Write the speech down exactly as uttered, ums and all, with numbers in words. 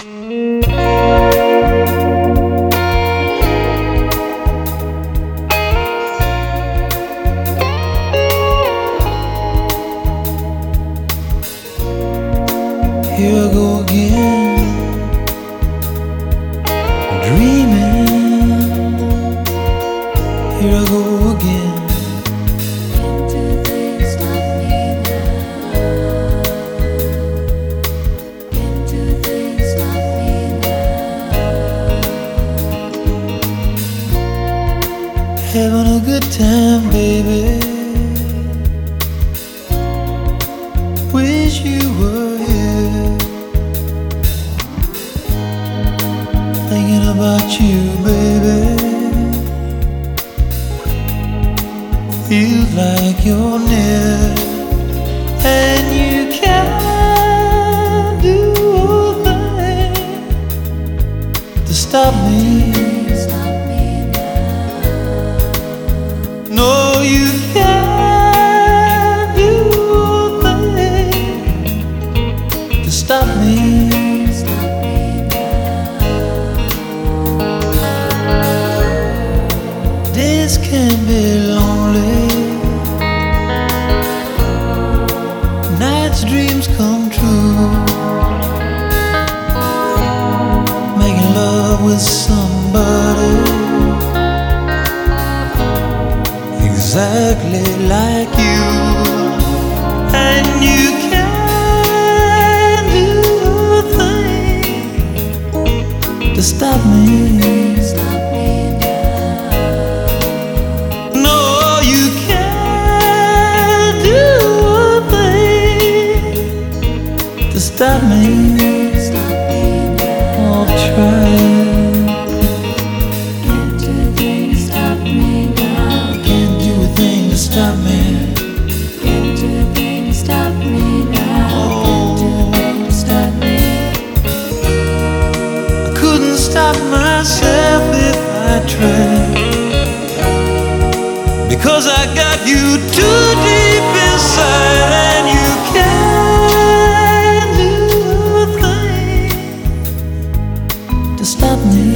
Here I go again, dreaming. Here I go again. Do they stop me now? Do they stop me now? Having a good time, baby. Wish you were here, thinking about you, baby. Feels like you're near, and you can't do a thing to stop me. Stop me now. No, you can't do a thing to stop me. Stop me now. This can be lonely. Night's dreams come true. Making love with somebody exactly like you, and you can't do a thing to stop me. Stop me now. No, you can't do a thing to stop me. Stop me now. I'll try. Can't do a thing to stop me now. Can't do a thing to stop me. Can't do a thing to stop me now. Can't do a thing to stop me. I couldn't stop myself if I tried, because I got you too deep inside, and you can't do a thing to stop me.